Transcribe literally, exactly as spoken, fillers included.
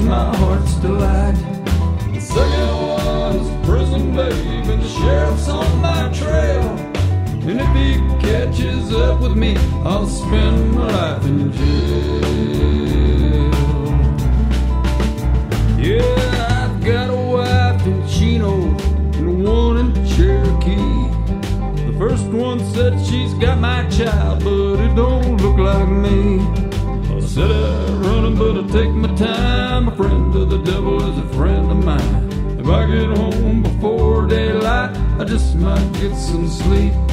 my heart's delight. The second one's a prison babe, and the sheriff's on my trail. And if he catches up with me, I'll spend my life in jail. Yeah, I've got a wife in Chino and one in Cherokee. The first one said she's got my child, but it don't look like me. I said I'm running, but I take my time. A friend of the devil is a friend of mine. If I get home before daylight, I just might get some sleep.